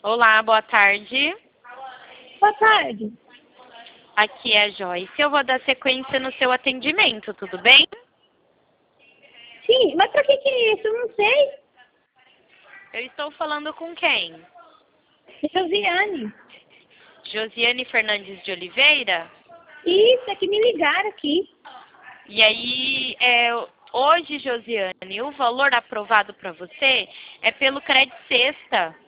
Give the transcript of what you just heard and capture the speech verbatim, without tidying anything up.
Olá, boa tarde. Boa tarde. Aqui é a Joyce. Eu vou dar sequência no seu atendimento, tudo bem? Sim, mas pra que que é isso? Eu não sei. Eu estou falando com quem? Josiane. Josiane Fernandes de Oliveira? Isso, é que me ligaram aqui. E aí, é, hoje, Josiane, o valor aprovado para você é pelo Crédito Sexta.